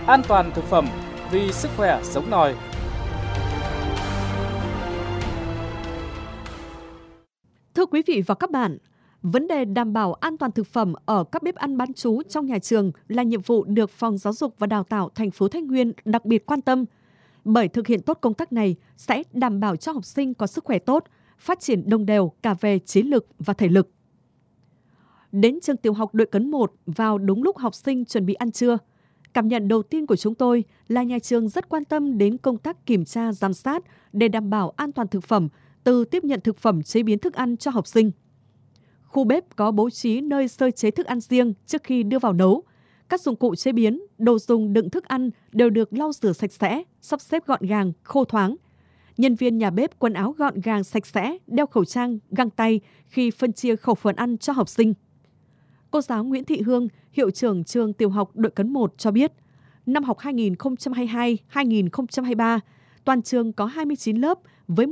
an toàn thực phẩm vì sức khỏe sống nòi. Thưa quý vị và các bạn, vấn đề đảm bảo an toàn thực phẩm ở các bếp ăn bán trú trong nhà trường là nhiệm vụ được Phòng Giáo dục và Đào tạo thành phố Thái Nguyên đặc biệt quan tâm. Bởi thực hiện tốt công tác này sẽ đảm bảo cho học sinh có sức khỏe tốt, phát triển đồng đều cả về trí lực và thể lực. Đến trường tiểu học Đội Cấn 1 vào đúng lúc học sinh chuẩn bị ăn trưa. Cảm nhận đầu tiên của chúng tôi là nhà trường rất quan tâm đến công tác kiểm tra, giám sát để đảm bảo an toàn thực phẩm, từ tiếp nhận thực phẩm chế biến thức ăn cho học sinh. Khu bếp có bố trí nơi sơ chế thức ăn riêng trước khi đưa vào nấu. Các dụng cụ chế biến, đồ dùng đựng thức ăn đều được lau rửa sạch sẽ, sắp xếp gọn gàng, khô thoáng. Nhân viên nhà bếp quần áo gọn gàng sạch sẽ, đeo khẩu trang, găng tay khi phân chia khẩu phần ăn cho học sinh. Cô giáo Nguyễn Thị Hương, hiệu trưởng trường tiểu học Đội Cấn 1 cho biết, năm học 2022-2023, toàn trường có 29 lớp với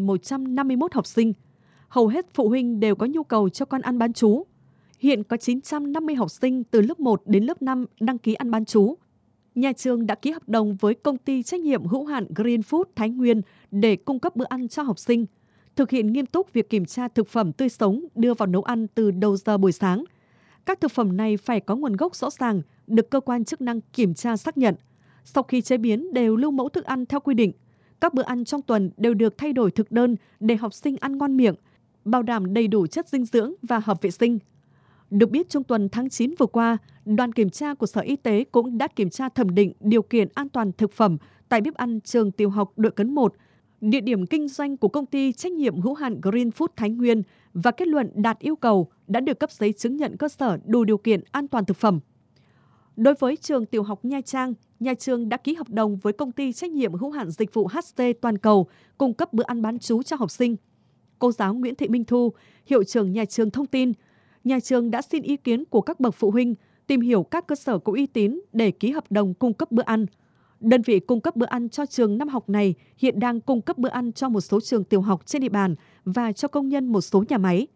1.151 học sinh. Hầu hết phụ huynh đều có nhu cầu cho con ăn bán trú. Hiện có 950 học sinh từ lớp 1 đến lớp 5 đăng ký ăn bán trú. Nhà trường đã ký hợp đồng với công ty trách nhiệm hữu hạn Green Food Thái Nguyên để cung cấp bữa ăn cho học sinh, thực hiện nghiêm túc việc kiểm tra thực phẩm tươi sống đưa vào nấu ăn từ đầu giờ buổi sáng. Các thực phẩm này phải có nguồn gốc rõ ràng, được cơ quan chức năng kiểm tra xác nhận. Sau khi chế biến đều lưu mẫu thức ăn theo quy định. Các bữa ăn trong tuần đều được thay đổi thực đơn để học sinh ăn ngon miệng, bảo đảm đầy đủ chất dinh dưỡng và hợp vệ sinh. Được biết, trong tuần tháng 9 vừa qua, đoàn kiểm tra của Sở Y tế cũng đã kiểm tra thẩm định điều kiện an toàn thực phẩm tại bếp ăn trường tiểu học Đội Cấn 1, địa điểm kinh doanh của công ty trách nhiệm hữu hạn Green Food Thái Nguyên, và kết luận đạt yêu cầu, đã được cấp giấy chứng nhận cơ sở đủ điều kiện an toàn thực phẩm. Đối với trường tiểu học Nha Trang, nhà trường đã ký hợp đồng với công ty trách nhiệm hữu hạn dịch vụ HT Toàn cầu cung cấp bữa ăn bán trú cho học sinh. Cô giáo Nguyễn Thị Minh Thu, hiệu trưởng nhà trường thông tin, nhà trường đã xin ý kiến của các bậc phụ huynh, tìm hiểu các cơ sở có uy tín để ký hợp đồng cung cấp bữa ăn. Đơn vị cung cấp bữa ăn cho trường năm học này hiện đang cung cấp bữa ăn cho một số trường tiểu học trên địa bàn và cho công nhân một số nhà máy.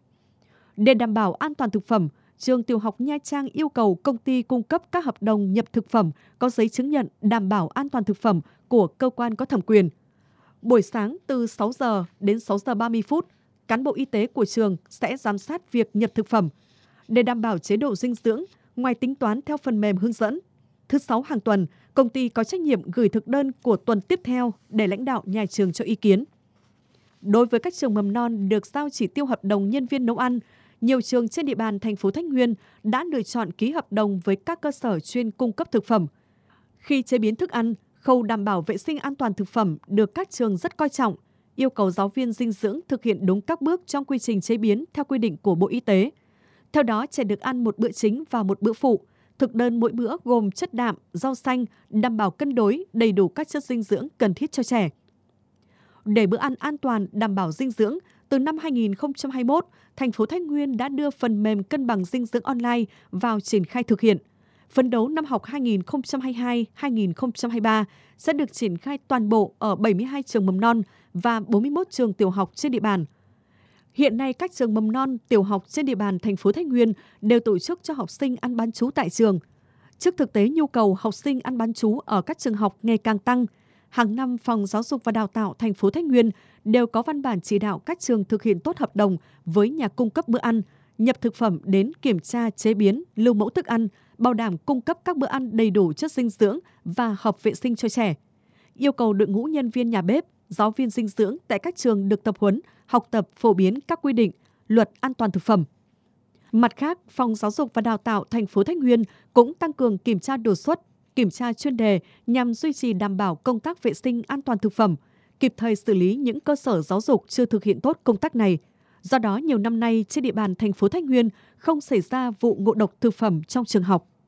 Để đảm bảo an toàn thực phẩm, trường tiểu học Nha Trang yêu cầu công ty cung cấp các hợp đồng nhập thực phẩm có giấy chứng nhận đảm bảo an toàn thực phẩm của cơ quan có thẩm quyền. Buổi sáng từ 6 giờ đến 6 giờ 30 phút, cán bộ y tế của trường sẽ giám sát việc nhập thực phẩm. Để đảm bảo chế độ dinh dưỡng, ngoài tính toán theo phần mềm hướng dẫn, thứ 6 hàng tuần, công ty có trách nhiệm gửi thực đơn của tuần tiếp theo để lãnh đạo nhà trường cho ý kiến. Đối với các trường mầm non được giao chỉ tiêu hợp đồng nhân viên nấu ăn, nhiều trường trên địa bàn thành phố Thái Nguyên đã lựa chọn ký hợp đồng với các cơ sở chuyên cung cấp thực phẩm. Khi chế biến thức ăn, khâu đảm bảo vệ sinh an toàn thực phẩm được các trường rất coi trọng, yêu cầu giáo viên dinh dưỡng thực hiện đúng các bước trong quy trình chế biến theo quy định của Bộ Y tế. Theo đó, trẻ được ăn một bữa chính và một bữa phụ. Thực đơn mỗi bữa gồm chất đạm, rau xanh, đảm bảo cân đối, đầy đủ các chất dinh dưỡng cần thiết cho trẻ. Để bữa ăn an toàn, đảm bảo dinh dưỡng, từ năm 2021, thành phố Thái Nguyên đã đưa phần mềm cân bằng dinh dưỡng online vào triển khai thực hiện. Phấn đấu năm học 2022-2023 sẽ được triển khai toàn bộ ở 72 trường mầm non và 41 trường tiểu học trên địa bàn. Hiện nay, các trường mầm non, tiểu học trên địa bàn thành phố Thái Nguyên đều tổ chức cho học sinh ăn bán trú tại trường. Trước thực tế nhu cầu học sinh ăn bán trú ở các trường học ngày càng tăng, hàng năm Phòng Giáo dục và Đào tạo thành phố Thái Nguyên đều có văn bản chỉ đạo các trường thực hiện tốt hợp đồng với nhà cung cấp bữa ăn, nhập thực phẩm đến kiểm tra, chế biến, lưu mẫu thức ăn, bảo đảm cung cấp các bữa ăn đầy đủ chất dinh dưỡng và hợp vệ sinh cho trẻ. Yêu cầu đội ngũ nhân viên nhà bếp, giáo viên dinh dưỡng tại các trường được tập huấn, học tập phổ biến các quy định, luật an toàn thực phẩm. Mặt khác, Phòng Giáo dục và Đào tạo thành phố Thái Nguyên cũng tăng cường kiểm tra đột xuất, kiểm tra chuyên đề nhằm duy trì đảm bảo công tác vệ sinh an toàn thực phẩm, kịp thời xử lý những cơ sở giáo dục chưa thực hiện tốt công tác này. Do đó, nhiều năm nay trên địa bàn thành phố Thái Nguyên không xảy ra vụ ngộ độc thực phẩm trong trường học.